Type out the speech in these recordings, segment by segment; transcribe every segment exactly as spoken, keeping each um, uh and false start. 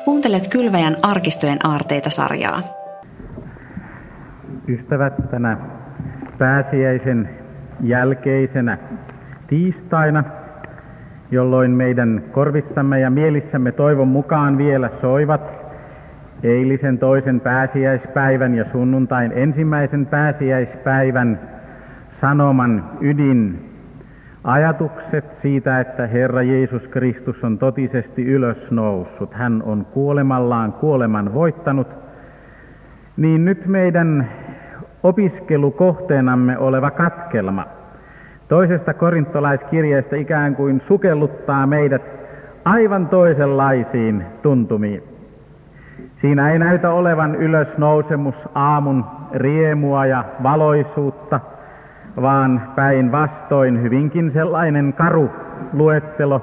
Kuuntelet Kylväjän arkistojen aarteita-sarjaa. Ystävät, tänä pääsiäisen jälkeisenä tiistaina, jolloin meidän korvissamme ja mielissämme toivon mukaan vielä soivat eilisen toisen pääsiäispäivän ja sunnuntain ensimmäisen pääsiäispäivän sanoman ydin ajatukset siitä, että Herra Jeesus Kristus on totisesti ylösnoussut. Hän on kuolemallaan kuoleman voittanut. Niin nyt meidän opiskelukohteenamme oleva katkelma toisesta korintolaiskirjeestä ikään kuin sukelluttaa meidät aivan toisenlaisiin tuntumiin. Siinä ei näytä olevan ylösnousemus aamun riemua ja valoisuutta, vaan päinvastoin hyvinkin sellainen karu luettelo.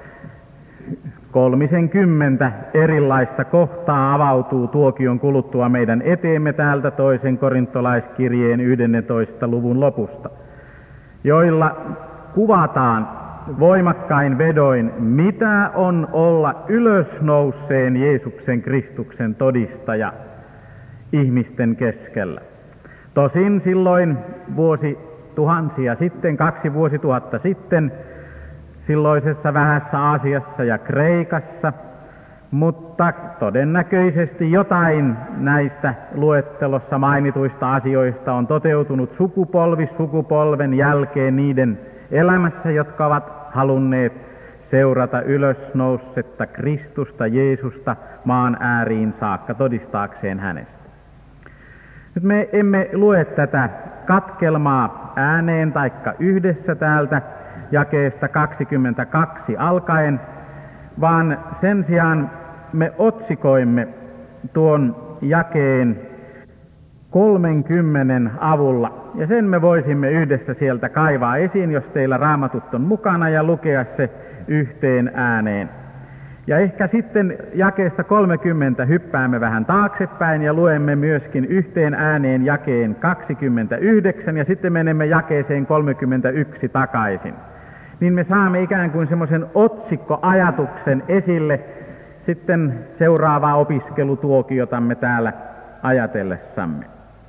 Kolmisenkymmentä erilaista kohtaa avautuu tuokion kuluttua meidän eteemme täältä toisen korintolaiskirjeen yhdennentoista luvun lopusta, joilla kuvataan voimakkain vedoin, mitä on olla ylösnouseen Jeesuksen Kristuksen todistaja ihmisten keskellä. Tosin silloin vuosi tuhansia sitten, kaksi vuosituhatta sitten, silloisessa vähässä Aasiassa ja Kreikassa, mutta todennäköisesti jotain näistä luettelossa mainituista asioista on toteutunut sukupolvi sukupolven jälkeen niiden elämässä, jotka ovat halunneet seurata ylösnousetta Kristusta, Jeesusta maan ääriin saakka todistaakseen hänestä. Nyt me emme lue tätä katkelmaa ääneen taikka yhdessä täältä jakeesta kaksikymmentäkaksi alkaen, vaan sen sijaan me otsikoimme tuon jakeen kolmenkymmenen avulla. Ja sen me voisimme yhdessä sieltä kaivaa esiin, jos teillä raamatut on mukana, ja lukea se yhteen ääneen. Ja ehkä sitten jakeesta kolmekymmentä hyppäämme vähän taaksepäin ja luemme myöskin yhteen ääneen jakeen kaksikymmentäyhdeksän ja sitten menemme jakeeseen kolmekymmentäyksi takaisin. Niin me saamme ikään kuin semmoisen otsikkoajatuksen esille sitten seuraavaa opiskelutuokiotamme täällä ajatellessamme.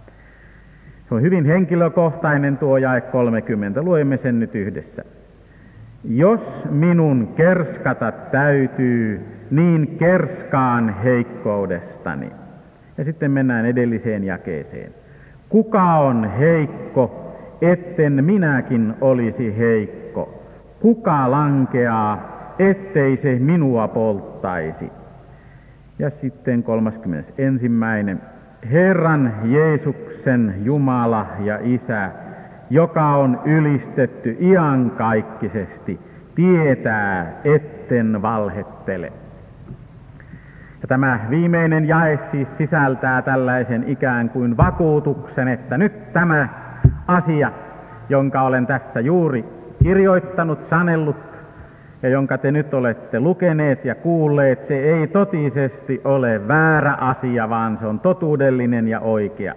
Se on hyvin henkilökohtainen tuo jae kolmekymmentä. Luemme sen nyt yhdessä. Jos minun kerskata täytyy, niin kerskaan heikkoudestani. Ja sitten mennään edelliseen jakeeseen. Kuka on heikko, etten minäkin olisi heikko? Kuka lankeaa, ettei se minua polttaisi? Ja sitten kolmaskymmenesensimmäinen. Herran Jeesuksen Jumala ja Isä, joka on ylistetty iankaikkisesti, tietää, etten valhettele. Ja tämä viimeinen jae siis sisältää tällaisen ikään kuin vakuutuksen, että nyt tämä asia, jonka olen tässä juuri kirjoittanut, sanellut, ja jonka te nyt olette lukeneet ja kuulleet, se ei totisesti ole väärä asia, vaan se on totuudellinen ja oikea.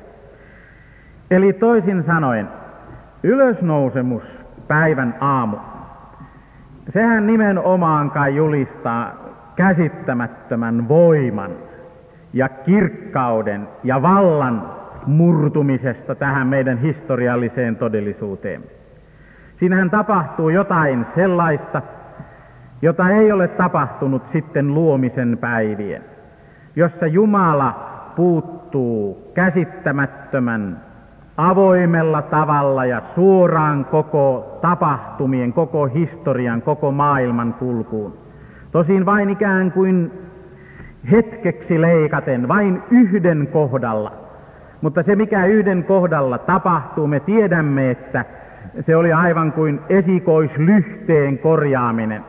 Eli toisin sanoen, ylösnousemus päivän aamu, sehän nimenomaan kai julistaa käsittämättömän voiman ja kirkkauden ja vallan murtumisesta tähän meidän historialliseen todellisuuteen. Siinähän tapahtuu jotain sellaista, jota ei ole tapahtunut sitten luomisen päivien, jossa Jumala puuttuu käsittämättömän avoimella tavalla ja suoraan koko tapahtumien, koko historian, koko maailman kulkuun. Tosin vain ikään kuin hetkeksi leikaten, vain yhden kohdalla. Mutta se, mikä yhden kohdalla tapahtuu, me tiedämme, että se oli aivan kuin esikoislyhteen korjaaminen.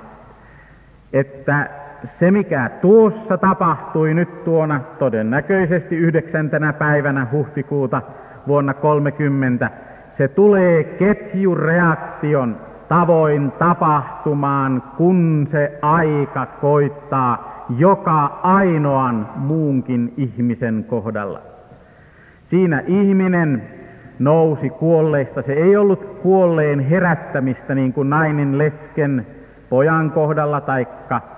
Että se, mikä tuossa tapahtui nyt tuona todennäköisesti yhdeksäntenä päivänä huhtikuuta vuonna kolmekymmentä, se tulee ketjureaktion tavoin tapahtumaan, kun se aika koittaa joka ainoan muunkin ihmisen kohdalla. Siinä ihminen nousi kuolleista. Se ei ollut kuolleen herättämistä niin kuin nainen lesken pojan kohdalla taikka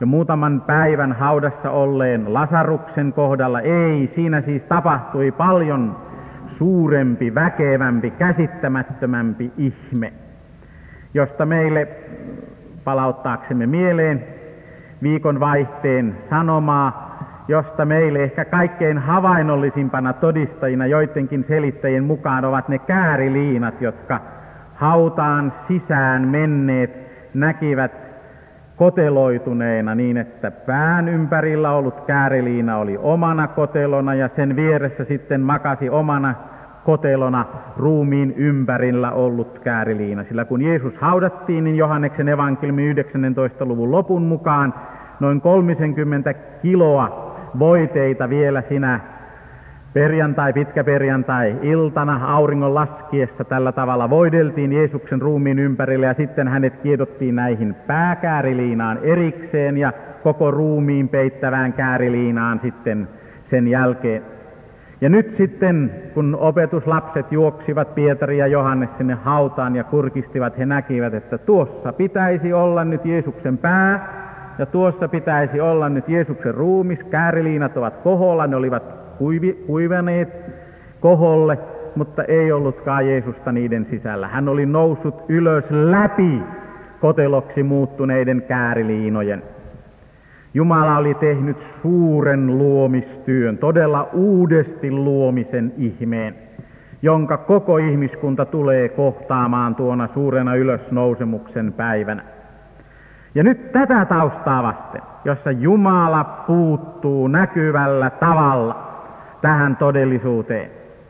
jo muutaman päivän haudassa olleen Lasaruksen kohdalla. Ei, siinä siis tapahtui paljon suurempi, väkevämpi, käsittämättömämpi ihme, josta meille palauttaaksemme mieleen viikon vaihteen sanomaa, josta meille ehkä kaikkein havainnollisimpana todistajina joidenkin selittäjien mukaan ovat ne kääriliinat, jotka hautaan sisään menneet näkivät koteloituneena niin, että pään ympärillä ollut kääriliina oli omana kotelona ja sen vieressä sitten makasi omana kotelona ruumiin ympärillä ollut kääriliina. Sillä kun Jeesus haudattiin, niin Johanneksen evankeliumin yhdeksännentoista luvun lopun mukaan noin kolmekymmentä kiloa voiteita vielä sinä perjantai, pitkä perjantai iltana auringon laskiessa tällä tavalla voideltiin Jeesuksen ruumiin ympärille ja sitten hänet kiedottiin näihin pääkääriliinaan erikseen ja koko ruumiin peittävään kääriliinaan sitten sen jälkeen. Ja nyt sitten, kun opetuslapset juoksivat Pietari ja Johannes sinne hautaan ja kurkistivat, he näkivät, että tuossa pitäisi olla nyt Jeesuksen pää ja tuossa pitäisi olla nyt Jeesuksen ruumis. Kääriliinat ovat koholla, ne olivat kuivi, kuivaneet koholle, mutta ei ollutkaan Jeesusta niiden sisällä. Hän oli noussut ylös läpi koteloksi muuttuneiden kääriliinojen. Jumala oli tehnyt suuren luomistyön, todella uudesti luomisen ihmeen, jonka koko ihmiskunta tulee kohtaamaan tuona suurena ylösnousemuksen päivänä. Ja nyt tätä taustaa vasten, jossa Jumala puuttuu näkyvällä tavalla tähän todellisuuteen,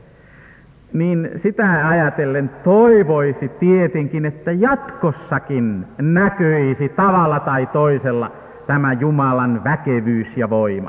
niin sitä ajatellen toivoisi tietenkin, että jatkossakin näkyisi tavalla tai toisella tämä Jumalan väkevyys ja voima.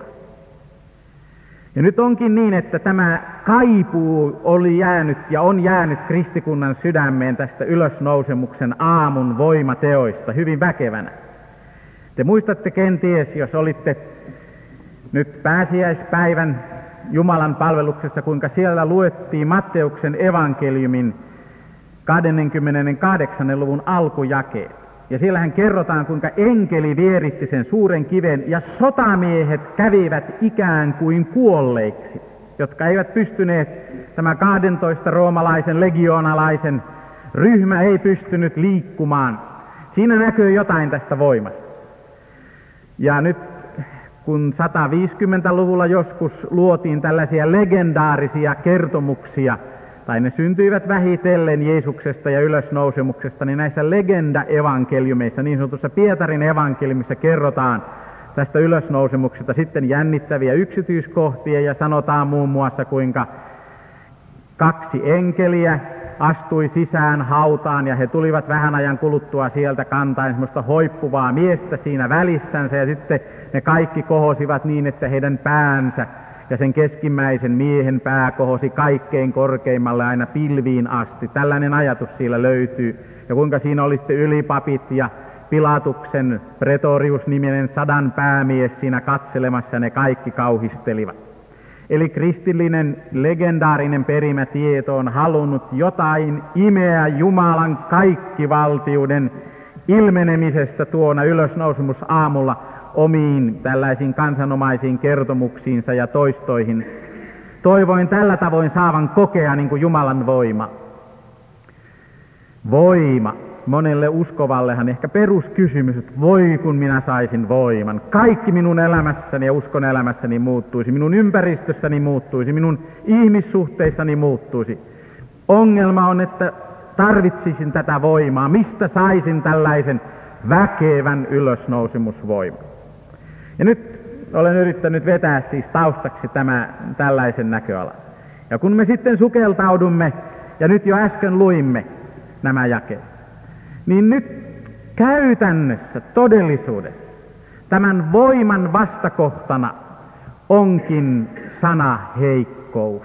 Ja nyt onkin niin, että tämä kaipuu oli jäänyt ja on jäänyt kristikunnan sydämeen tästä ylösnousemuksen aamun voimateoista hyvin väkevänä. Te muistatte kenties, jos olitte nyt pääsiäispäivän Jumalan palveluksessa, kuinka siellä luettiin Matteuksen evankeliumin kaksikymmentäkahdeksan luvun alkujakeet. Ja siellähän kerrotaan, kuinka enkeli vieritti sen suuren kiven ja sotamiehet kävivät ikään kuin kuolleiksi, jotka eivät pystyneet, tämä kahdentoista roomalaisen legioonalaisen ryhmä ei pystynyt liikkumaan. Siinä näkyy jotain tästä voimasta. Ja nyt kun sataviisikymmentäluvulla joskus luotiin tällaisia legendaarisia kertomuksia, tai ne syntyivät vähitellen Jeesuksesta ja ylösnousemuksesta, niin näissä legenda-evankeliumeissa, niin sanotussa Pietarin evankeliumissa kerrotaan tästä ylösnousemuksesta sitten jännittäviä yksityiskohtia ja sanotaan muun muassa, kuinka kaksi enkeliä astui sisään hautaan ja he tulivat vähän ajan kuluttua sieltä kantaen semmoista hoippuvaa miestä siinä välissänsä ja sitten ne kaikki kohosivat niin, että heidän päänsä ja sen keskimmäisen miehen pää kohosi kaikkein korkeimmalle aina pilviin asti. Tällainen ajatus siellä löytyy. Ja kuinka siinä oli sitten ylipapit ja Pilatuksen Pretorius-niminen sadan päämies siinä katselemassa, ne kaikki kauhistelivat. Eli kristillinen legendaarinen perimätieto on halunnut jotain imeä Jumalan kaikkivaltiuden ilmenemisestä tuona ylösnousemusaamulla omiin tällaisiin kansanomaisiin kertomuksiinsa ja toistoihin. Toivoin tällä tavoin saavan kokea niin kuin Jumalan voima. Voima. Monelle uskovallehan ehkä peruskysymys, että voi kun minä saisin voiman. Kaikki minun elämässäni ja uskon elämässäni muuttuisi, minun ympäristössäni muuttuisi, minun ihmissuhteissani muuttuisi. Ongelma on, että tarvitsisin tätä voimaa. Mistä saisin tällaisen väkevän ylösnousemusvoiman? Ja nyt olen yrittänyt vetää siis taustaksi tämä, tällaisen näköalan. Ja kun me sitten sukeltaudumme, ja nyt jo äsken luimme nämä jakeet, niin nyt käytännössä, todellisuudessa, tämän voiman vastakohtana onkin sana heikkous.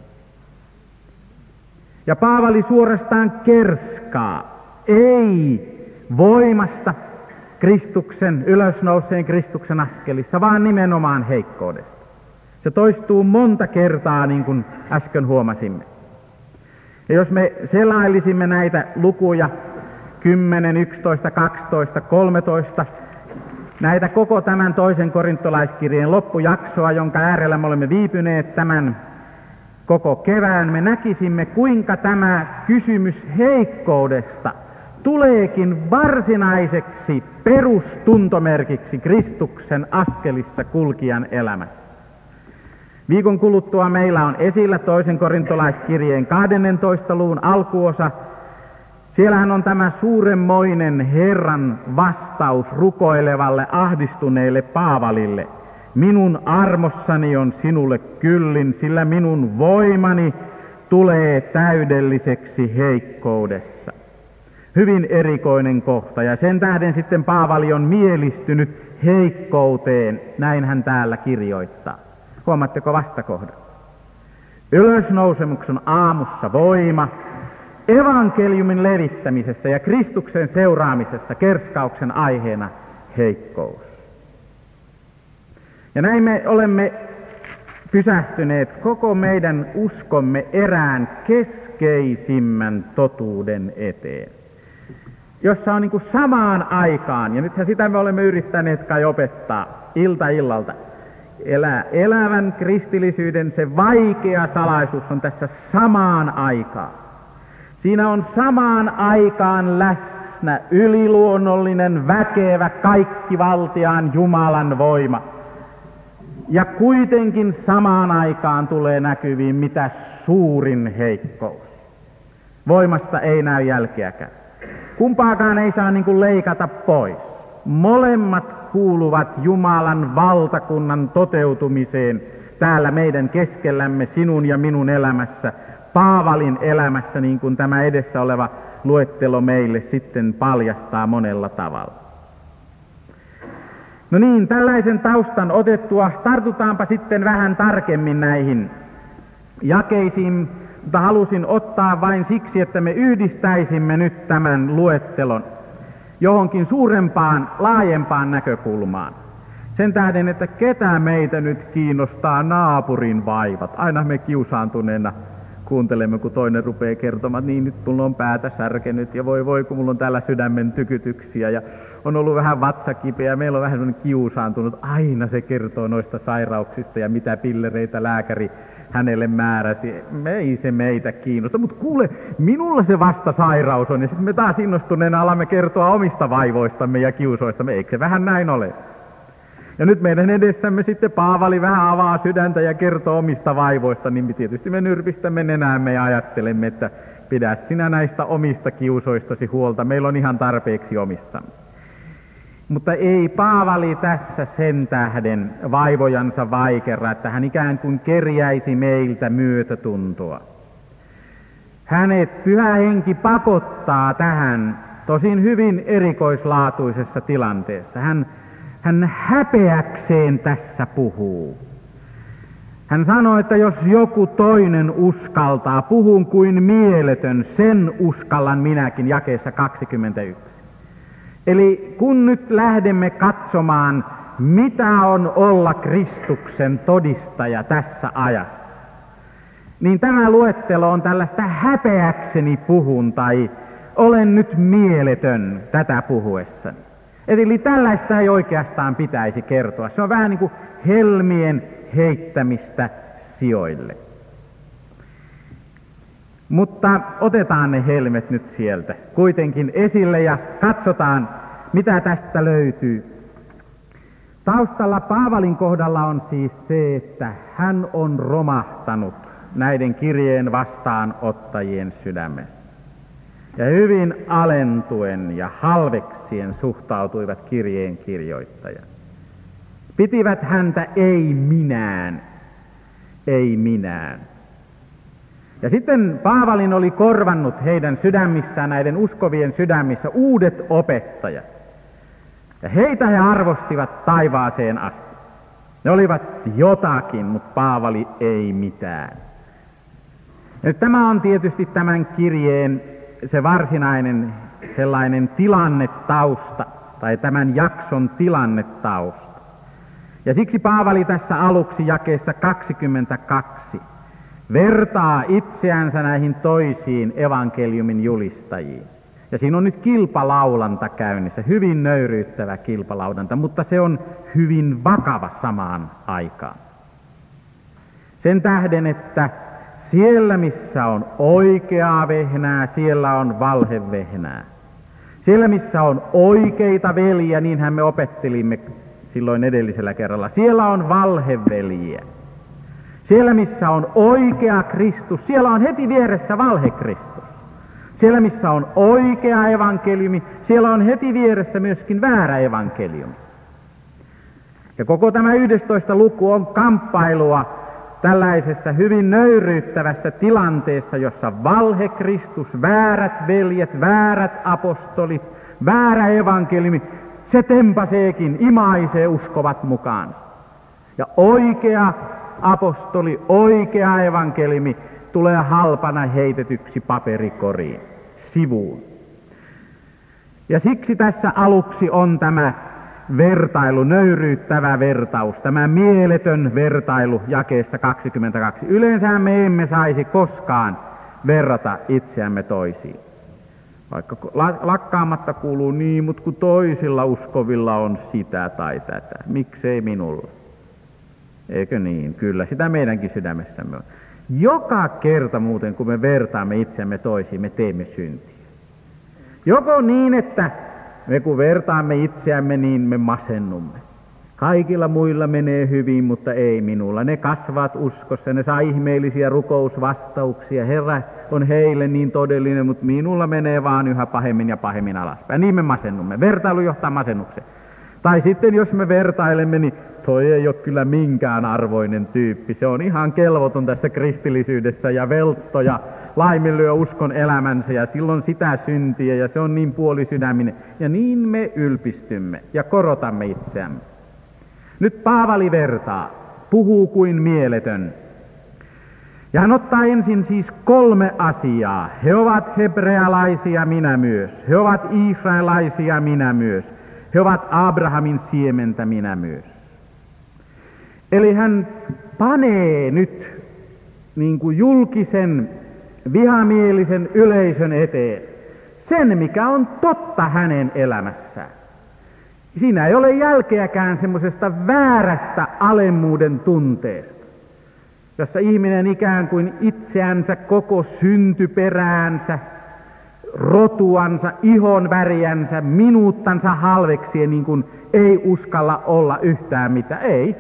Ja Paavali suorastaan kerskaa, ei voimasta Kristuksen, ylösnouseen Kristuksen askelissa, vaan nimenomaan heikkoudesta. Se toistuu monta kertaa, niin kuin äsken huomasimme. Ja jos me selailisimme näitä lukuja kymmenen, yksitoista, kaksitoista, kolmetoista, näitä koko tämän toisen korintolaiskirjeen loppujaksoa, jonka äärellä me olemme viipyneet tämän koko kevään, me näkisimme, kuinka tämä kysymys heikkoudesta tuleekin varsinaiseksi perustuntomerkiksi Kristuksen askelissa kulkijan elämässä. Viikon kuluttua meillä on esillä toisen korintolaiskirjeen kahdennentoista luvun alkuosa. Siellähän on tämä suuremmoinen Herran vastaus rukoilevalle, ahdistuneelle Paavalille. Minun armossani on sinulle kyllin, sillä minun voimani tulee täydelliseksi heikkoudessa. Hyvin erikoinen kohta, ja sen tähden sitten Paavali on mielistynyt heikkouteen, näin hän täällä kirjoittaa. Huomaatteko vastakohdan? Ylösnousemuksen aamussa voima, evankeliumin levittämisessä ja Kristuksen seuraamisessa kerskauksen aiheena heikkous. Ja näin me olemme pysähtyneet koko meidän uskomme erään keskeisimmän totuuden eteen, jossa on niin kuin samaan aikaan, ja nythän sitä me olemme yrittäneet kai opettaa ilta illalta, elää elävän kristillisyyden se vaikea salaisuus on tässä samaan aikaan. Siinä on samaan aikaan läsnä yliluonnollinen, väkevä, kaikkivaltiaan Jumalan voima. Ja kuitenkin samaan aikaan tulee näkyviin mitä suurin heikkous. Voimasta ei näy jälkeäkään. Kumpaakaan ei saa niin kuin leikata pois. Molemmat kuuluvat Jumalan valtakunnan toteutumiseen täällä meidän keskellämme, sinun ja minun elämässä, Paavalin elämässä, niin kuin tämä edessä oleva luettelo meille sitten paljastaa monella tavalla. No niin, tällaisen taustan otettua, tartutaanpa sitten vähän tarkemmin näihin jakeisiin, mutta halusin ottaa vain siksi, että me yhdistäisimme nyt tämän luettelon johonkin suurempaan, laajempaan näkökulmaan. Sen tähden, että ketä meitä nyt kiinnostaa naapurin vaivat. Aina me kiusaantuneena kuuntelemme, kun toinen rupeaa kertomaan, että niin nyt mulla on päätä särkenyt ja voi voi, kun mulla on täällä sydämen tykytyksiä ja on ollut vähän vatsakipeä ja meillä on vähän sellainen kiusaantunut. Aina se kertoo noista sairauksista ja mitä pillereitä lääkäri hänelle määräsi. Me ei se meitä kiinnosta, mutta kuule, minulla se vasta sairaus on ja sitten me taas innostuneena alamme kertoa omista vaivoistamme ja kiusoistamme. Eikö se vähän näin ole? Ja nyt meidän edessämme sitten Paavali vähän avaa sydäntä ja kertoo omista vaivoista, niin tietysti me nyrpistämme nenäämme ja ajattelemme, että pidä sinä näistä omista kiusoistasi huolta, meillä on ihan tarpeeksi omistamme. Mutta ei Paavali tässä sen tähden vaivojansa vaikerra, että hän ikään kuin kerjäisi meiltä myötätuntoa. Hänet Pyhä Henki pakottaa tähän tosin hyvin erikoislaatuisessa tilanteessa. Hän Hän häpeäkseen tässä puhuu. Hän sanoo, että jos joku toinen uskaltaa, puhun kuin mieletön, sen uskallan minäkin, jakeessa kaksikymmentäyksi. Eli kun nyt lähdemme katsomaan, mitä on olla Kristuksen todistaja tässä ajassa, niin tämä luettelo on tällaista häpeäkseni puhun tai olen nyt mieletön tätä puhuessani. Eli tällaista ei oikeastaan pitäisi kertoa. Se on vähän niin kuin helmien heittämistä sijoille. Mutta otetaan ne helmet nyt sieltä kuitenkin esille ja katsotaan, mitä tästä löytyy. Taustalla Paavalin kohdalla on siis se, että hän on romahtanut näiden kirjeen vastaanottajien sydämessä. Ja hyvin alentuen ja halveksien suhtautuivat kirjeen kirjoittajat. Pitivät häntä ei minään, ei minään. Ja sitten Paavalin oli korvannut heidän sydämissään, näiden uskovien sydämissä, uudet opettajat. Ja heitä he arvostivat taivaaseen asti. Ne olivat jotakin, mutta Paavali ei mitään. Ja tämä on tietysti tämän kirjeen se varsinainen sellainen tilannetausta, tai tämän jakson tilannetausta. Ja siksi Paavali tässä aluksi jakeessa kaksikymmentäkaksi vertaa itseänsä näihin toisiin evankeliumin julistajiin. Ja siinä on nyt kilpalaulanta käynnissä, hyvin nöyryyttävä kilpalaulanta, mutta se on hyvin vakava samaan aikaan. Sen tähden, että siellä missä on oikeaa vehnää, siellä on valhevehnää. Siellä missä on oikeita veljiä, niinhän me opettelimme silloin edellisellä kerralla, siellä on valheveljiä. Siellä missä on oikea Kristus, siellä on heti vieressä valhekristus. Siellä missä on oikea evankeliumi, siellä on heti vieressä myöskin väärä evankeliumi. Ja koko tämä yhdestoista luku on kamppailua tällaisessa hyvin nöyryyttävästä tilanteessa, jossa valhekristus, väärät veljet, väärät apostolit, väärä evankeliumi, se tempaseekin, imaisee uskovat mukaan. Ja oikea apostoli, oikea evankeliumi tulee halpana heitetyksi paperikoriin, sivuun. Ja siksi tässä aluksi on tämä vertailu, nöyryyttävä vertaus, tämä mieletön vertailu jakeesta kaksikymmentäkaksi. Yleensä me emme saisi koskaan verrata itseämme toisiin. Vaikka lakkaamatta kuuluu niin, mutta kun toisilla uskovilla on sitä tai tätä, miksei minulla? Eikö niin? Kyllä, sitä meidänkin sydämessämme on. Joka kerta muuten, kun me vertaamme itseämme toisiin, me teemme syntiä. Joko niin, että me kun vertaamme itseämme, niin me masennumme. Kaikilla muilla menee hyvin, mutta ei minulla. Ne kasvavat uskossa, ne saa ihmeellisiä rukousvastauksia. Herra on heille niin todellinen, mutta minulla menee vaan yhä pahemmin ja pahemmin alaspäin. Niin me masennumme. Vertailu johtaa masennukseen. Tai sitten jos me vertailemme, niin toi ei ole kyllä minkään arvoinen tyyppi. Se on ihan kelvoton tässä kristillisyydessä ja veltto ja laiminlyö uskon elämänsä ja silloin sitä syntiä ja se on niin puolisydäminen. Ja niin me ylpistymme ja korotamme itseämme. Nyt Paavali vertaa, puhuu kuin mieletön. Ja hän ottaa ensin siis kolme asiaa. He ovat hebrealaisia, minä myös. He ovat israelaisia, minä myös. He ovat Abrahamin siementä, minä myös. Eli hän panee nyt niin kuin julkisen, vihamielisen yleisön eteen sen, mikä on totta hänen elämässään. Siinä ei ole jälkeäkään semmoisesta väärästä alemmuuden tunteesta, jossa ihminen ikään kuin itseänsä, koko syntyperäänsä, rotuansa, ihon väriänsä, minuuttansa halveksien, niin kuin ei uskalla olla yhtään mitä, ei.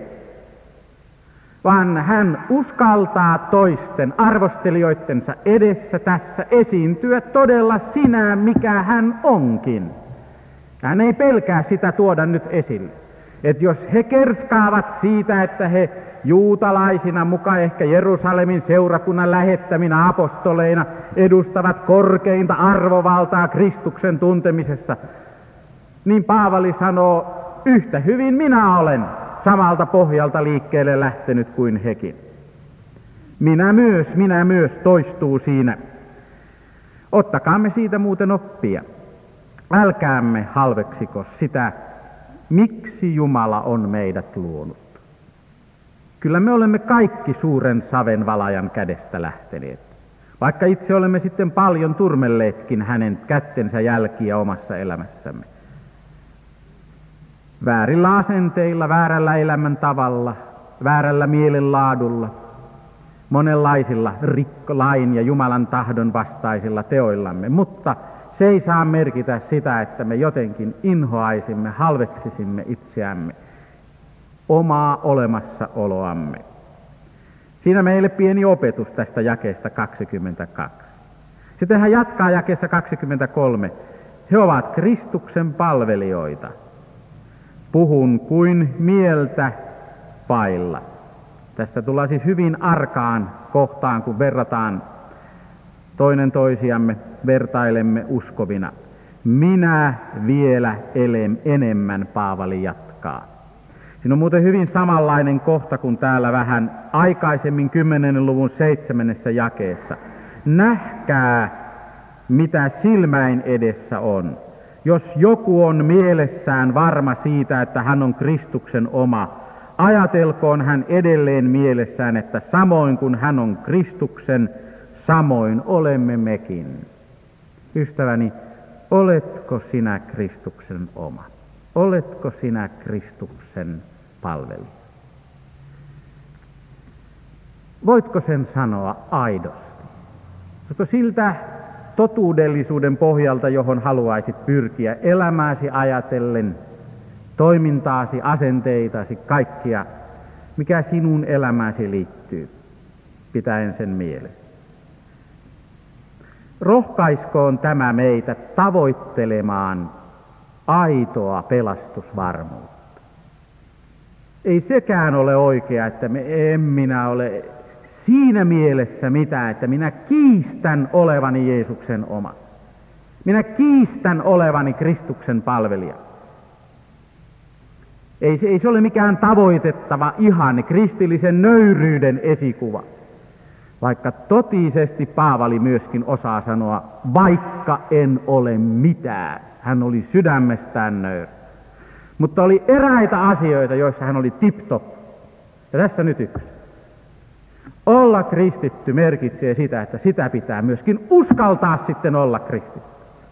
Vaan hän uskaltaa toisten arvostelijoittensa edessä tässä esiintyä todella sinä, mikä hän onkin. Hän ei pelkää sitä tuoda nyt esille. Että jos he kerskaavat siitä, että he juutalaisina, mukaan ehkä Jerusalemin seurakunnan lähettäminä apostoleina, edustavat korkeinta arvovaltaa Kristuksen tuntemisessa, niin Paavali sanoo, yhtä hyvin minä olen samalta pohjalta liikkeelle lähtenyt kuin hekin. Minä myös, minä myös toistuu siinä. Ottakaamme siitä muuten oppia. Älkäämme halveksiko sitä, miksi Jumala on meidät luonut. Kyllä me olemme kaikki suuren savenvalajan kädestä lähteneet. Vaikka itse olemme sitten paljon turmelleetkin hänen kättensä jälkiä omassa elämässämme. Väärillä asenteilla, väärällä elämäntavalla, väärällä mielenlaadulla, monenlaisilla rikkolain ja Jumalan tahdon vastaisilla teoillamme, mutta se ei saa merkitä sitä, että me jotenkin inhoaisimme, halveksisimme itseämme, omaa olemassaoloamme. Siinä meille pieni opetus tästä jakeesta kaksikymmentäkaksi. Sitten hän jatkaa jakeessa kaksikymmentäkolme. He ovat Kristuksen palvelijoita. Puhun kuin mieltä vailla. Tästä tullaan siis hyvin arkaan kohtaan, kun verrataan toinen toisiamme, vertailemme uskovina. Minä vielä elem, enemmän, Paavali jatkaa. Siinä on muuten hyvin samanlainen kohta kuin täällä vähän aikaisemmin kymmenennen luvun seitsemännessä jakeessa. Nähkää, mitä silmäin edessä on. Jos joku on mielessään varma siitä, että hän on Kristuksen oma, ajatelkoon hän edelleen mielessään, että samoin kuin hän on Kristuksen, samoin olemme mekin. Ystäväni, oletko sinä Kristuksen oma? Oletko sinä Kristuksen palvelija? Voitko sen sanoa aidosti? Onko siltä totuudellisuuden pohjalta, johon haluaisit pyrkiä elämääsi ajatellen, toimintaasi, asenteitasi, kaikkia, mikä sinun elämääsi liittyy, pitäen sen mielessä? Rohkaiskoon tämä meitä tavoittelemaan aitoa pelastusvarmuutta. Ei sekään ole oikea, että me en minä ole siinä mielessä mitään, että minä kiistän olevani Jeesuksen oma. Minä kiistän olevani Kristuksen palvelija. Ei, ei se ole mikään tavoitettava ihanne, kristillisen nöyryyden esikuva. Vaikka totisesti Paavali myöskin osaa sanoa, vaikka en ole mitään. Hän oli sydämestään nöyrä. Mutta oli eräitä asioita, joissa hän oli tip-top. Ja tässä nyt yksi. Olla kristitty merkitsee sitä, että sitä pitää myöskin uskaltaa sitten olla kristitty.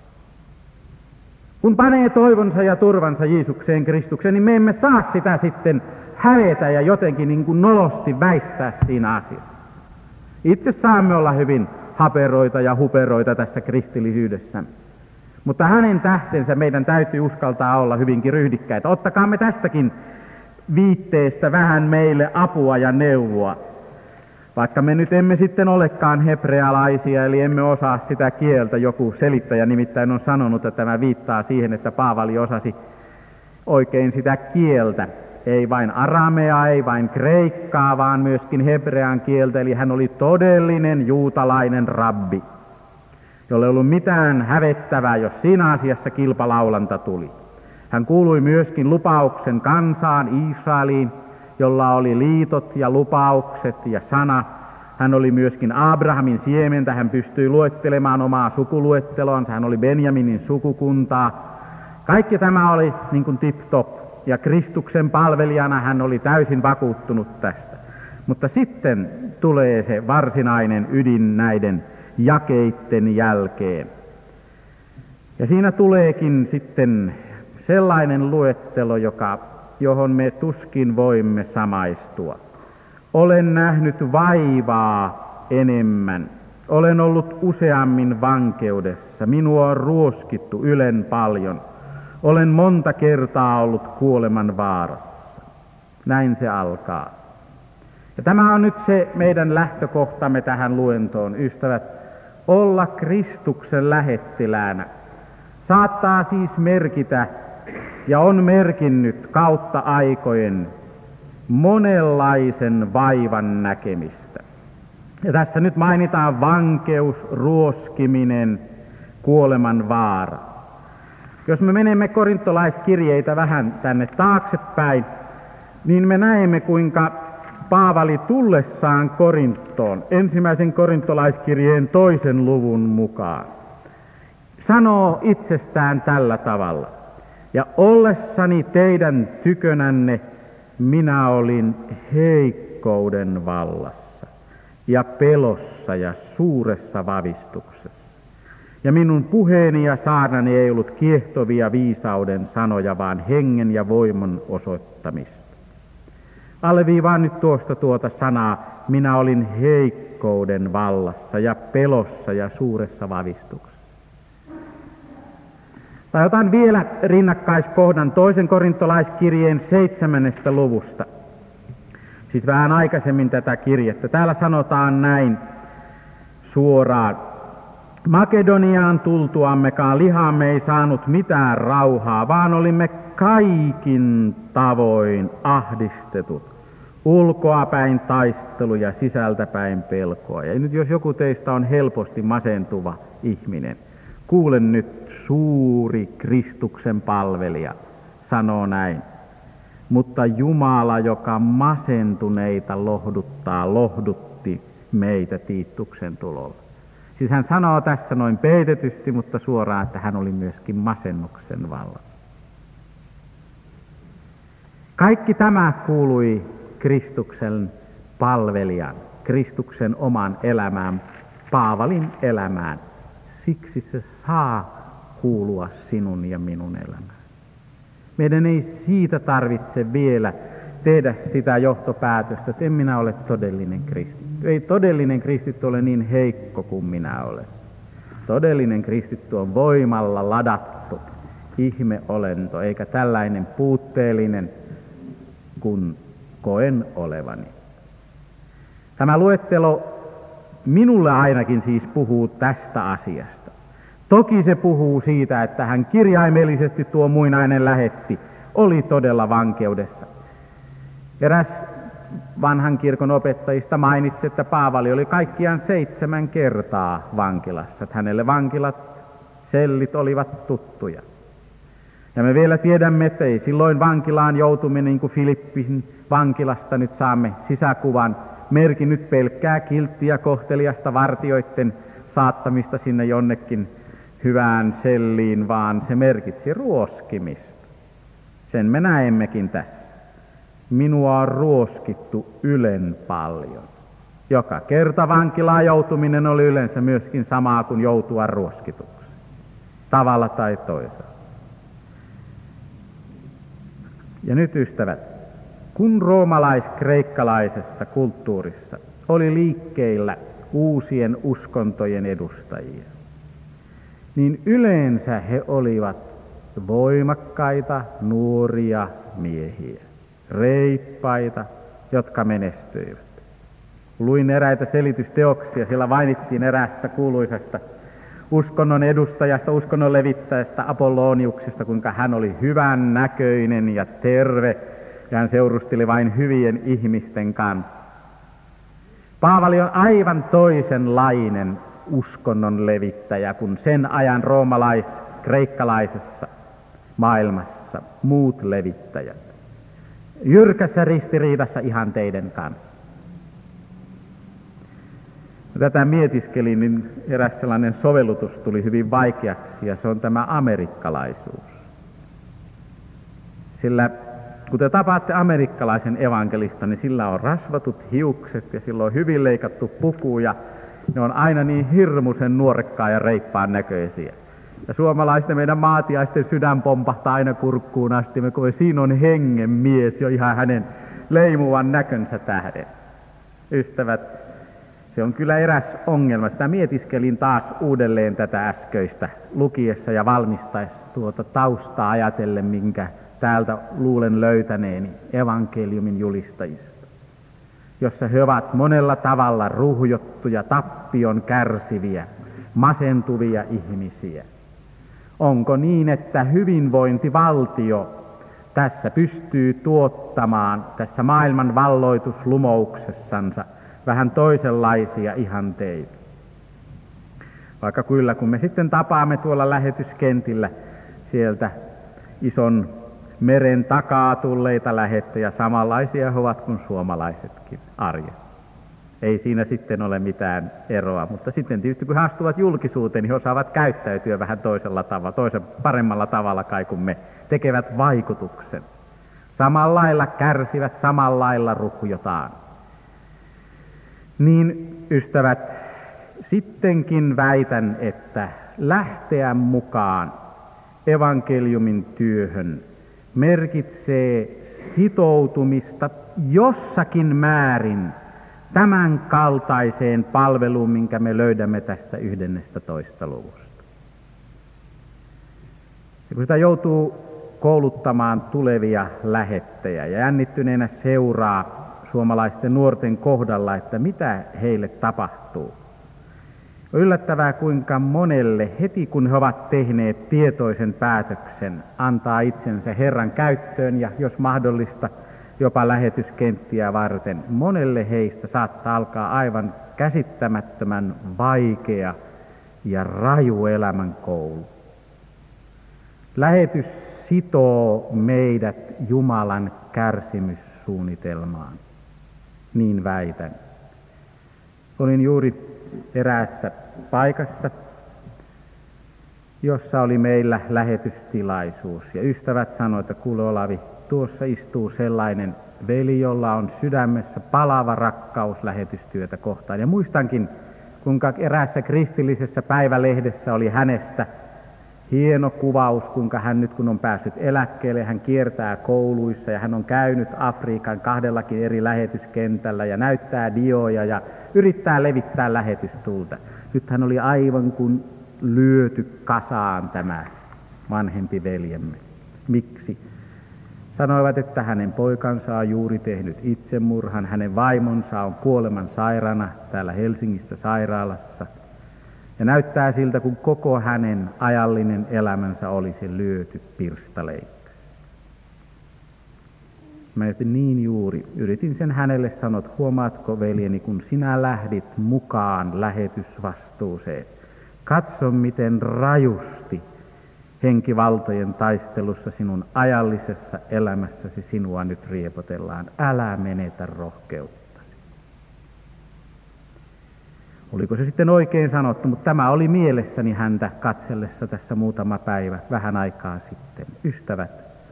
Kun panee toivonsa ja turvansa Jeesukseen Kristukseen, niin me emme saa sitä sitten hävetä ja jotenkin niin kuin nolosti väistää siinä asiassa. Itse saamme olla hyvin haperoita ja huperoita tässä kristillisyydessä. Mutta hänen tähtensä meidän täytyy uskaltaa olla hyvinkin ryhdikkäitä. Ottakaamme tästäkin viitteestä vähän meille apua ja neuvoa. Vaikka me nyt emme sitten olekaan hebrealaisia, eli emme osaa sitä kieltä, joku selittäjä nimittäin on sanonut, että tämä viittaa siihen, että Paavali osasi oikein sitä kieltä. Ei vain arameaa, ei vain kreikkaa, vaan myöskin hebrean kieltä, eli hän oli todellinen juutalainen rabbi, jolla ei ollut mitään hävettävää, jos siinä asiassa kilpalaulanta tuli. Hän kuului myöskin lupauksen kansaan, Israeliin, jolla oli liitot ja lupaukset ja sana. Hän oli myöskin Abrahamin siementä, hän pystyi luettelemaan omaa sukuluetteloansa, hän oli Benjaminin sukukuntaa. Kaikki tämä oli niin kuin tip-top, ja Kristuksen palvelijana hän oli täysin vakuuttunut tästä. Mutta sitten tulee se varsinainen ydin näiden jakeitten jälkeen. Ja siinä tuleekin sitten sellainen luettelo, joka, johon me tuskin voimme samaistua. Olen nähnyt vaivaa enemmän. Olen ollut useammin vankeudessa. Minua on ruoskittu ylen paljon. Olen monta kertaa ollut kuoleman vaarassa. Näin se alkaa. Ja tämä on nyt se meidän lähtökohtamme tähän luentoon, ystävät. Olla Kristuksen lähettiläänä saattaa siis merkitä ja on merkinnyt kautta aikojen monenlaisen vaivan näkemistä. Ja tässä nyt mainitaan vankeus, ruoskiminen, kuoleman vaara. Jos me menemme korintolaiskirjeitä vähän tänne taaksepäin, niin me näemme kuinka Paavali tullessaan Korinttoon, ensimmäisen korintolaiskirjeen toisen luvun mukaan, sanoo itsestään tällä tavalla. Ja ollessani teidän tykönänne minä olin heikkouden vallassa ja pelossa ja suuressa vavistuksessa. Ja minun puheeni ja saarnani ei ollut kiehtovia viisauden sanoja, vaan hengen ja voiman osoittamista. Alleviivaan nyt tuosta tuota sanaa, minä olin heikkouden vallassa ja pelossa ja suuressa vavistuksessa. Tai otan vielä rinnakkaiskohdan toisen korintolaiskirjeen seitsemännestä luvusta. Siis vähän aikaisemmin tätä kirjettä. Täällä sanotaan näin suoraan. Makedoniaan tultuammekaan lihamme ei saanut mitään rauhaa, vaan olimme kaikin tavoin ahdistetut. Ulkoapäin taistelu ja sisältäpäin pelkoa. Ja nyt jos joku teistä on helposti masentuva ihminen, kuulen nyt, suuri Kristuksen palvelija sanoo näin. Mutta Jumala, joka masentuneita lohduttaa, lohdutti meitä Tiituksen tulolla. Siis hän sanoo tässä noin peitetysti, mutta suoraan, että hän oli myöskin masennuksen vallassa. Kaikki tämä kuului Kristuksen palvelijan, Kristuksen oman elämään, Paavalin elämään. Siksi se saa kuulua sinun ja minun elämään. Meidän ei siitä tarvitse vielä tehdä sitä johtopäätöstä, että en minä ole todellinen kristitty. Ei todellinen kristitty ole niin heikko kuin minä olen. Todellinen kristitty on voimalla ladattu ihmeolento, eikä tällainen puutteellinen kuin koen olevani. Tämä luettelo minulle ainakin siis puhuu tästä asiasta. Toki se puhuu siitä, että hän kirjaimellisesti tuo muinainen lähetti oli todella vankeudessa. Eräs vanhan kirkon opettajista mainitsi, että Paavali oli kaikkiaan seitsemän kertaa vankilassa. Että hänelle vankilat, sellit olivat tuttuja. Ja me vielä tiedämme, että ei silloin vankilaan joutuminen, niin kuin Filippin vankilasta nyt saamme sisäkuvan, merkinnyt pelkkää kilttiä kohteliasta vartijoiden saattamista sinne jonnekin hyvään selliin, vaan se merkitsi ruoskimista. Sen me näemmekin tässä. Minua on ruoskittu ylen paljon. Joka kerta vankilaan joutuminen oli yleensä myöskin samaa kuin joutua ruoskituksi. Tavalla tai toisella. Ja nyt ystävät, kun roomalais-kreikkalaisessa kulttuurissa oli liikkeillä uusien uskontojen edustajia, niin yleensä he olivat voimakkaita, nuoria miehiä, reippaita, jotka menestyivät. Luin eräitä selitysteoksia, siellä mainittiin eräästä kuuluisesta uskonnon edustajasta, uskonnon levittäjästä Apolloniuksesta, kuinka hän oli hyvän näköinen ja terve, ja hän seurusteli vain hyvien ihmisten kanssa. Paavali on aivan toisenlainen uskonnon levittäjä kuin sen ajan roomalais-kreikkalaisessa maailmassa muut levittäjät. Jyrkässä ristiriidassa ihan teidän kanssa. Tätä mietiskelin, niin eräs sellainen sovellutus tuli hyvin vaikeaksi, ja se on tämä amerikkalaisuus. Sillä kun te tapaatte amerikkalaisen evankelista, niin sillä on rasvatut hiukset ja sillä on hyvin leikattu puku, ja ne on aina niin hirmuisen nuorekkaan ja reippaan näköisiä. Ja suomalaisten meidän maatiaisten sydän pompahtaa aina kurkkuun asti, me kun siinä on hengen mies jo ihan hänen leimuvan näkönsä tähden. Ystävät, se on kyllä eräs ongelma. Sitä mietiskelin taas uudelleen tätä äskeistä lukiessa ja valmistaessa tuota taustaa ajatellen, minkä täältä luulen löytäneeni evankeliumin julistajista, jossa he ovat monella tavalla ruhjottuja, tappion kärsiviä, masentuvia ihmisiä. Onko niin, että hyvinvointivaltio tässä pystyy tuottamaan tässä maailman valloituslumouksessansa vähän toisenlaisia ihanteita? Vaikka kyllä, kun me sitten tapaamme tuolla lähetyskentillä sieltä ison meren takaa tulleita lähettejä, samanlaisia he ovat kuin suomalaisetkin arjessa. Ei siinä sitten ole mitään eroa, mutta sitten tietysti kun he astuvat julkisuuteen, niin he osaavat käyttäytyä vähän toisella tavalla, toisen paremmalla tavalla kai kuin me, tekevät vaikutuksen. Samalla lailla kärsivät, samalla lailla ruhjotaan. Niin ystävät, sittenkin väitän, että lähteä mukaan evankeliumin työhön merkitsee sitoutumista jossakin määrin tämän kaltaiseen palveluun, minkä me löydämme tästä yhdennestätoista luvusta. Ja kun sitä joutuu kouluttamaan tulevia lähettejä ja jännittyneenä seuraa suomalaisten nuorten kohdalla, että mitä heille tapahtuu. On yllättävää, kuinka monelle heti kun he ovat tehneet tietoisen päätöksen antaa itsensä Herran käyttöön ja jos mahdollista jopa lähetyskenttiä varten, monelle heistä saattaa alkaa aivan käsittämättömän vaikea ja raju elämänkoulu. Lähetys sitoo meidät Jumalan kärsimyssuunnitelmaan, niin väitän. Olin juuri eräässä paikassa, jossa oli meillä lähetystilaisuus. Ja ystävät sanoivat, että kuule Olavi, tuossa istuu sellainen veli, jolla on sydämessä palava rakkaus lähetystyötä kohtaan. Ja muistankin, kuinka eräässä kristillisessä päivälehdessä oli hänestä hieno kuvaus, kuinka hän nyt kun on päässyt eläkkeelle, hän kiertää kouluissa ja hän on käynyt Afrikan kahdellakin eri lähetyskentällä ja näyttää dioja ja yrittää levittää lähetystulta. Nyt hän oli aivan kuin lyöty kasaan tämä vanhempi veljemme. Miksi? Sanoivat, että hänen poikansa on juuri tehnyt itsemurhan, hänen vaimonsa on kuoleman sairaana täällä Helsingissä sairaalassa. Ja näyttää siltä, kun koko hänen ajallinen elämänsä olisi lyöty pirstaleiksi. Mä ajattelin niin juuri, yritin sen hänelle sanoa, että huomaatko veljeni, kun sinä lähdit mukaan lähetysvastuuseen. Katso, miten rajusti henkivaltojen taistelussa sinun ajallisessa elämässäsi sinua nyt riepotellaan. Älä menetä rohkeuttasi. Oliko se sitten oikein sanottu, mutta tämä oli mielessäni häntä katsellessa tässä muutama päivä, vähän aikaa sitten. Ystävät,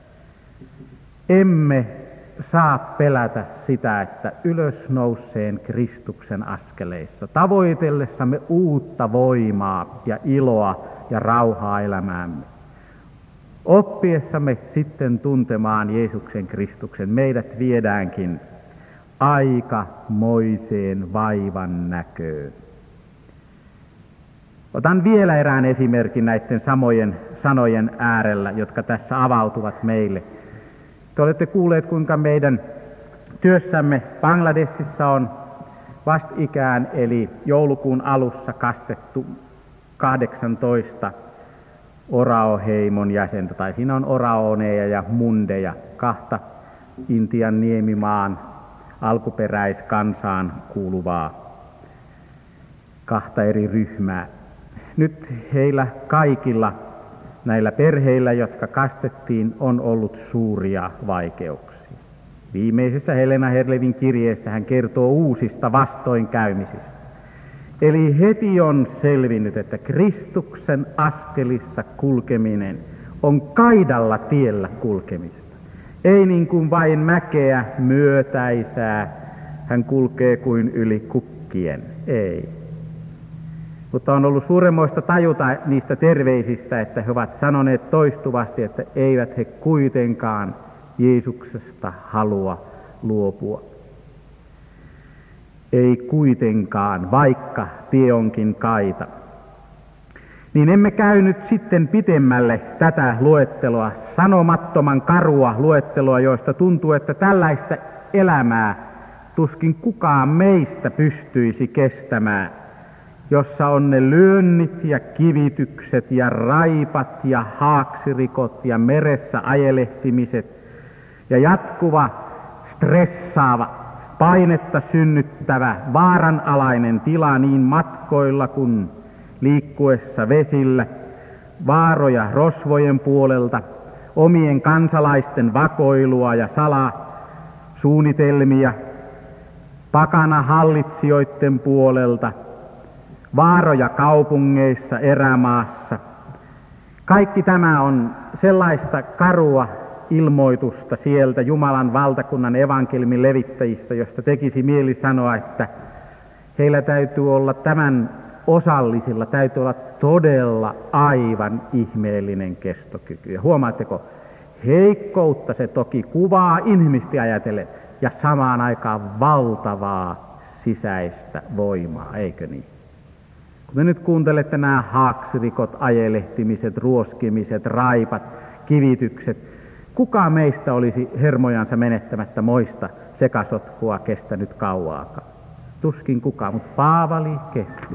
emme saa pelätä sitä, että ylösnouseen Kristuksen askeleissa, tavoitellessamme uutta voimaa ja iloa ja rauhaa elämäämme, oppiessamme sitten tuntemaan Jeesuksen Kristuksen, meidät viedäänkin aikamoiseen vaivan näköön. Otan vielä erään esimerkin näiden samojen sanojen äärellä, jotka tässä avautuvat meille. Te olette kuulleet, kuinka meidän työssämme Bangladesissa on vastikään, eli joulukuun alussa kastettu kahdeksantoista Orao-heimon jäsentä, tai siinä on Oraoneja ja Mundeja, kahta Intian niemimaan alkuperäiskansaan kuuluvaa, kahta eri ryhmää. Nyt heillä kaikilla näillä perheillä, jotka kastettiin, on ollut suuria vaikeuksia. Viimeisessä Helena Herlevin kirjeessä hän kertoo uusista vastoinkäymisistä. Eli heti on selvinnyt, että Kristuksen askelissa kulkeminen on kaidalla tiellä kulkemista. Ei niin kuin vain mäkeä myötäisää, hän kulkee kuin yli kukkien. Ei. Mutta on ollut suuremmoista tajuta niistä terveisistä, että he ovat sanoneet toistuvasti, että eivät he kuitenkaan Jeesuksesta halua luopua. Ei kuitenkaan, vaikka tie onkin kaita. Niin emme käy nyt sitten pitemmälle tätä luetteloa, sanomattoman karua luetteloa, joista tuntuu, että tällaista elämää tuskin kukaan meistä pystyisi kestämään, jossa on ne lyönnit ja kivitykset ja raipat ja haaksirikot ja meressä ajelehtimiset ja jatkuva stressaava, painetta synnyttävä, vaaranalainen tila niin matkoilla kuin liikkuessa vesillä, vaaroja rosvojen puolelta, omien kansalaisten vakoilua ja salasuunnitelmia, pakana hallitsijoiden puolelta, vaaroja kaupungeissa, erämaassa. Kaikki tämä on sellaista karua ilmoitusta sieltä Jumalan valtakunnan evankeliumin levittäjistä, josta tekisi mieli sanoa, että heillä täytyy olla tämän osallisilla, täytyy olla todella aivan ihmeellinen kestokyky. Ja huomaatteko, heikkoutta se toki kuvaa inhimillisesti ajatellen ja samaan aikaan valtavaa sisäistä voimaa, eikö niin? Kun te nyt kuuntelette nämä haaksirikot, ajelehtimiset, ruoskimiset, raipat, kivitykset, kuka meistä olisi hermojansa menettämättä moista sekasotkua kestänyt kauaakaan? Tuskin kukaan, mutta Paavali kesti.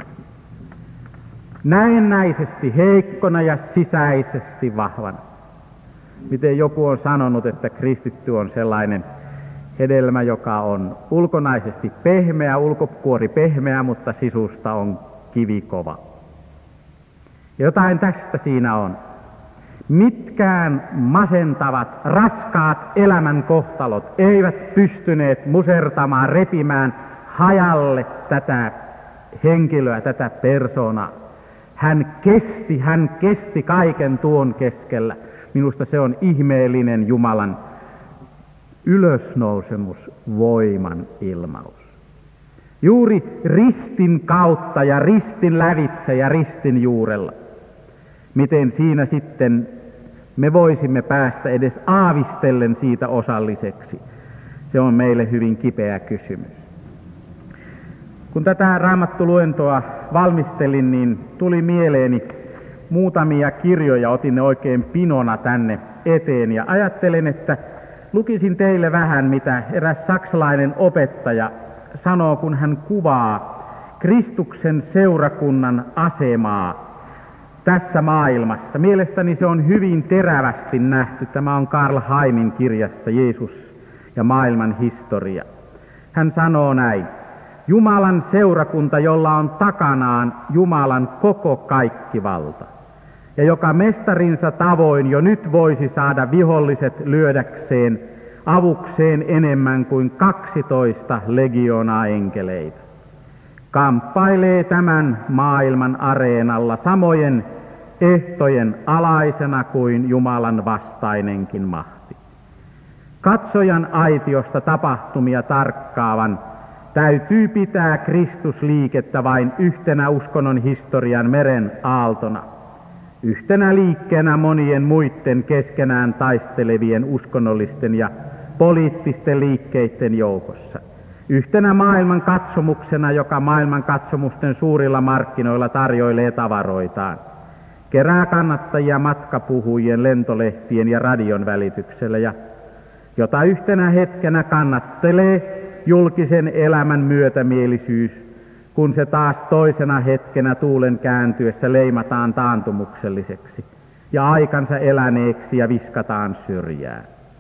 Näennäisesti heikkona ja sisäisesti vahvana. Miten joku on sanonut, että kristitty on sellainen hedelmä, joka on ulkonaisesti pehmeä, ulkokuori pehmeä, mutta sisusta on kivikova. Ja jotain tästä siinä on. Mitkään masentavat, raskaat elämän kohtalot eivät pystyneet musertamaan, repimään hajalle tätä henkilöä, tätä persoonaa. Hän kesti, hän kesti kaiken tuon keskellä. Minusta se on ihmeellinen Jumalan ylösnousemus, voiman ilmaus. Juuri ristin kautta ja ristin lävitse ja ristin juurella. Miten siinä sitten me voisimme päästä edes aavistellen siitä osalliseksi? Se on meille hyvin kipeä kysymys. Kun tätä raamattuluentoa valmistelin, niin tuli mieleeni muutamia kirjoja, otin ne oikein pinona tänne eteen ja ajattelen, että lukisin teille vähän, mitä eräs saksalainen opettaja sanoo, kun hän kuvaa Kristuksen seurakunnan asemaa tässä maailmassa. Mielestäni se on hyvin terävästi nähty. Tämä on Karl Haimin kirjasta Jeesus ja maailman historia. Hän sanoo näin: Jumalan seurakunta, jolla on takanaan Jumalan koko kaikkivalta, ja joka mestarinsa tavoin jo nyt voisi saada viholliset lyödäkseen avukseen enemmän kuin kaksitoista legioonaa enkeleitä, kamppailee tämän maailman areenalla samojen ehtojen alaisena kuin Jumalan vastainenkin mahti. Katsojan aitiosta tapahtumia tarkkaavan täytyy pitää Kristusliikettä vain yhtenä uskonnon historian meren aaltona, yhtenä liikkeenä monien muiden keskenään taistelevien uskonnollisten ja poliittisten liikkeiden joukossa, yhtenä maailman katsomuksena, joka maailman katsomusten suurilla markkinoilla tarjoilee tavaroitaan, kerää kannattajia matkapuhujien, lentolehtien ja radion välityksellä, ja jota yhtenä hetkenä kannattelee julkisen elämän myötämielisyys, kun se taas toisena hetkenä tuulen kääntyessä leimataan taantumukselliseksi ja aikansa eläneeksi ja viskataan syrjään.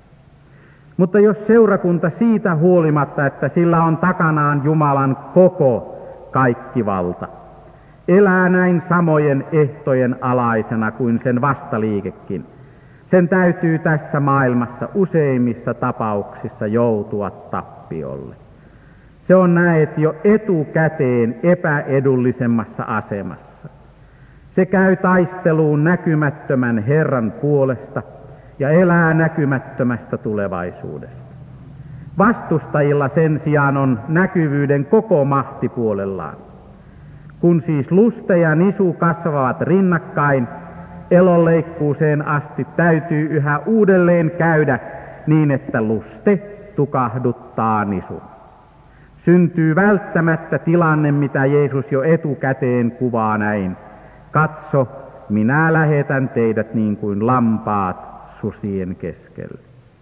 Mutta jos seurakunta siitä huolimatta, että sillä on takanaan Jumalan koko kaikkivalta, elää näin samojen ehtojen alaisena kuin sen vastaliikekin, sen täytyy tässä maailmassa useimmissa tapauksissa joutua tappiolle. Se on näet jo etukäteen epäedullisemmassa asemassa. Se käy taisteluun näkymättömän Herran puolesta ja elää näkymättömästä tulevaisuudesta. Vastustajilla sen sijaan on näkyvyyden koko mahti puolellaan. Kun siis luste ja nisu kasvavat rinnakkain, elonleikkuuseen asti täytyy yhä uudelleen käydä niin, että luste tukahduttaa nisun. Syntyy välttämättä tilanne, mitä Jeesus jo etukäteen kuvaa näin: katso, minä lähetän teidät niin kuin lampaat susien keskelle.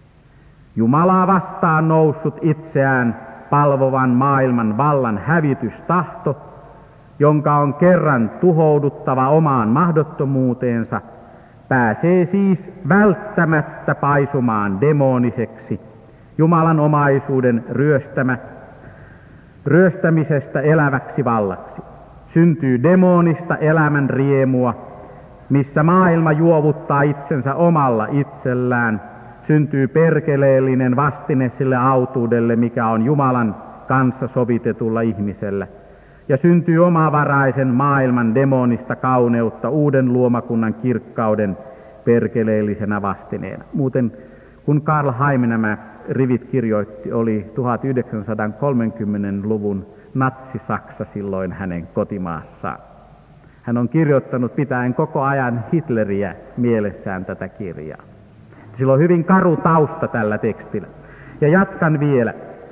Jumalaa vastaan noussut itseään palvovan maailman vallan hävitystahto, jonka on kerran tuhouduttava omaan mahdottomuuteensa, pääsee siis välttämättä paisumaan demoniseksi, Jumalan omaisuuden ryöstämä, ryöstämisestä eläväksi vallaksi. Syntyy demonista elämän riemua, missä maailma juovuttaa itsensä omalla itsellään. Syntyy perkeleellinen vastine sille autuudelle, mikä on Jumalan kanssa sovitetulla ihmisellä. Ja syntyy omavaraisen maailman demonista kauneutta uuden luomakunnan kirkkauden perkeleellisenä vastineena. Muuten kun Karl Haim nämä rivit kirjoitti, oli tuhatyhdeksänsataakolmekymmentäluvun natsi-Saksa silloin hänen kotimaassaan. Hän on kirjoittanut pitäen koko ajan Hitleriä mielessään tätä kirjaa. Sillä on hyvin karu tausta tällä tekstillä. Ja jatkan vielä.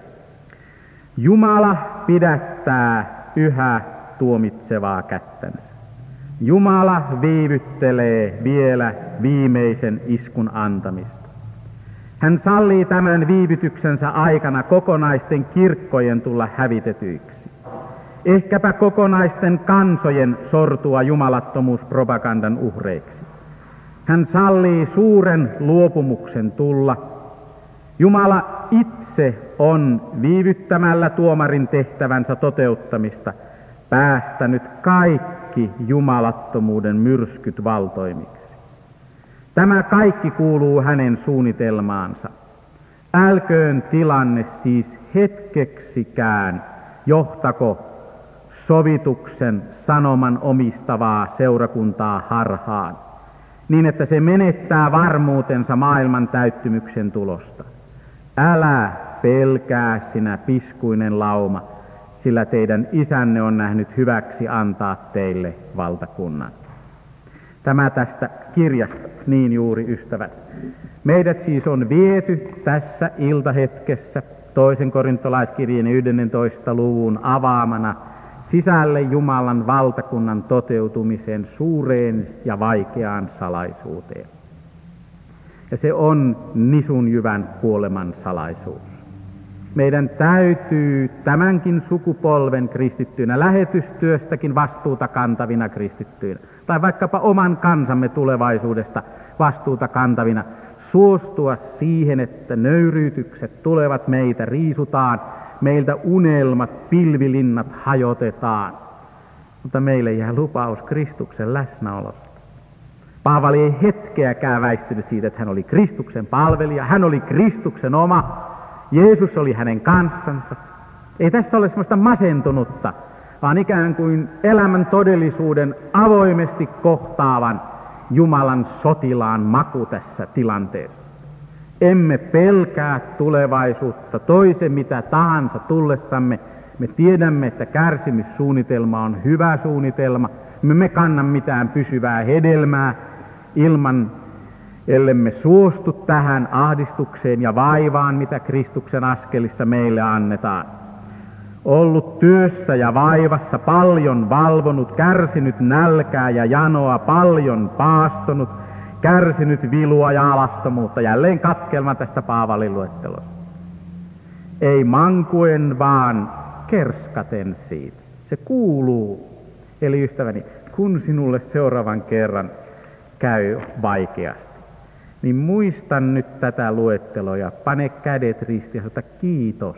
Jumala pidättää yhä tuomitsevaa kättänsä. Jumala viivyttelee vielä viimeisen iskun antamista. Hän sallii tämän viivytyksensä aikana kokonaisten kirkkojen tulla hävitetyiksi. Ehkäpä kokonaisten kansojen sortua jumalattomuuspropagandan uhreiksi. Hän sallii suuren luopumuksen tulla. Jumala itse on viivyttämällä tuomarin tehtävänsä toteuttamista päästänyt kaikki jumalattomuuden myrskyt valtoimiksi. Tämä kaikki kuuluu hänen suunnitelmaansa. Älköön tilanne siis hetkeksikään johtako sovituksen sanoman omistavaa seurakuntaa harhaan, niin että se menettää varmuutensa maailman täyttymyksen tulosta. Älä pelkää sinä piskuinen lauma, sillä teidän isänne on nähnyt hyväksi antaa teille valtakunnan. Tämä tästä kirjasta, niin juuri ystävät. Meidät siis on viety tässä iltahetkessä toisen korintolaiskirjeen yhdentoista luvun avaamana sisälle Jumalan valtakunnan toteutumisen suureen ja vaikeaan salaisuuteen. Ja se on nisunjyvän kuoleman salaisuus. Meidän täytyy tämänkin sukupolven kristittyinä, lähetystyöstäkin vastuuta kantavina kristittyinä, tai vaikkapa oman kansamme tulevaisuudesta vastuuta kantavina, suostua siihen, että nöyryytykset tulevat meitä, riisutaan, meiltä unelmat, pilvilinnat hajotetaan. Mutta meille jää lupaus Kristuksen läsnäolosta. Paavali ei hetkeäkään väistynyt siitä, että hän oli Kristuksen palvelija, hän oli Kristuksen oma, Jeesus oli hänen kanssansa. Ei tässä ole semmoista masentunutta, vaan ikään kuin elämän todellisuuden avoimesti kohtaavan Jumalan sotilaan maku tässä tilanteessa. Emme pelkää tulevaisuutta, toisen mitä tahansa tullessamme. Me tiedämme, että kärsimyssuunnitelma on hyvä suunnitelma. Me me kanna mitään pysyvää hedelmää ilman, ellemme suostu tähän ahdistukseen ja vaivaan, mitä Kristuksen askelissa meille annetaan. Ollut työssä ja vaivassa, paljon valvonut, kärsinyt nälkää ja janoa, paljon paastonut, kärsinyt vilua ja alastomuutta. Jälleen katkelma tästä Paavalin luettelosta. Ei mankuen, vaan kerskaten siitä. Se kuuluu. Eli ystäväni, kun sinulle seuraavan kerran käy vaikeasti, niin muistan nyt tätä luetteloa ja pane kädet ristiin ja sano, kiitos.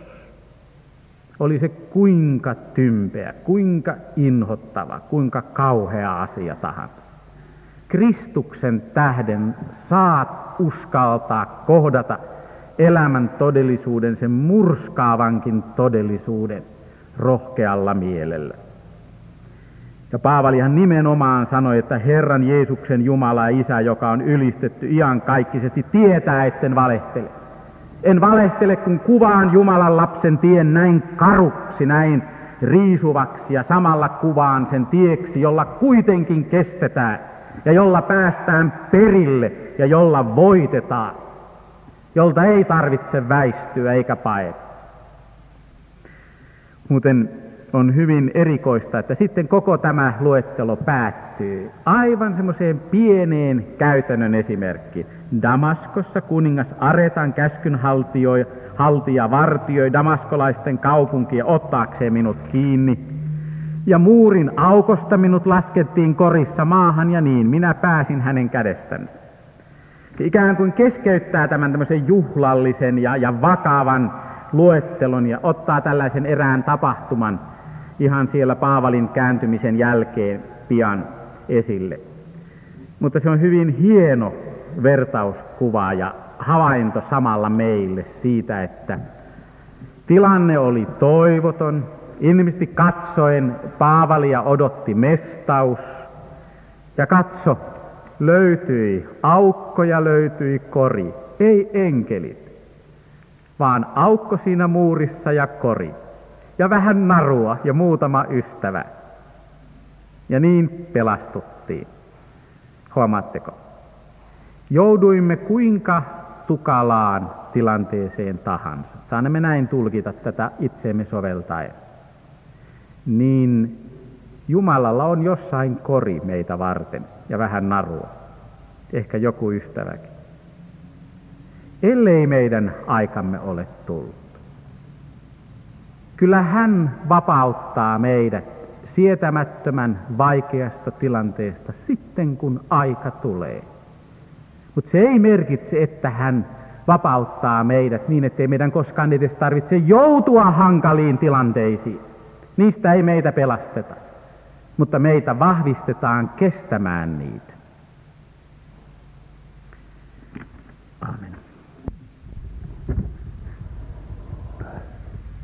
Oli se kuinka tympeä, kuinka inhottava, kuinka kauhea asia tahansa. Kristuksen tähden saat uskaltaa kohdata elämän todellisuuden, sen murskaavankin todellisuuden rohkealla mielellä. Ja Paavalihan nimenomaan sanoi, että Herran Jeesuksen Jumala ja Isä, joka on ylistetty iankaikkisesti, tietää, etten valehtele. En valehtele, kun kuvaan Jumalan lapsen tien näin karuksi, näin riisuvaksi ja samalla kuvaan sen tieksi, jolla kuitenkin kestetään ja jolla päästään perille ja jolla voitetaan, jolta ei tarvitse väistyä eikä paeta. Muuten on hyvin erikoista, että sitten koko tämä luettelo päättyy aivan semmoiseen pieneen käytännön esimerkkiin. Damaskossa kuningas Aretan käskynhaltija vartioi damaskolaisten kaupunkia ottaakseen minut kiinni. Ja muurin aukosta minut laskettiin korissa maahan ja niin minä pääsin hänen kädestänsä. Ikään kuin keskeyttää tämän tämmöisen juhlallisen ja, ja vakavan luettelon ja ottaa tällaisen erään tapahtuman ihan siellä Paavalin kääntymisen jälkeen pian esille. Mutta se on hyvin hieno vertauskuva ja havainto samalla meille siitä, että tilanne oli toivoton. Ilmeisesti katsoen Paavalia odotti mestaus. Ja katso, löytyi aukko ja löytyi kori. Ei enkelit, vaan aukko siinä muurissa ja kori. Ja vähän narua ja muutama ystävä. Ja niin pelastuttiin. Huomaatteko? Jouduimme kuinka tukalaan tilanteeseen tahansa. Saamme näin tulkita tätä itseemme soveltaen. Niin Jumalalla on jossain kori meitä varten ja vähän narua. Ehkä joku ystäväkin. Ellei meidän aikamme ole tullut. Kyllä hän vapauttaa meidät sietämättömän vaikeasta tilanteesta sitten, kun aika tulee. Mutta se ei merkitse, että hän vapauttaa meidät niin, ettei meidän koskaan edes tarvitse joutua hankaliin tilanteisiin. Niistä ei meitä pelasteta, mutta meitä vahvistetaan kestämään niitä.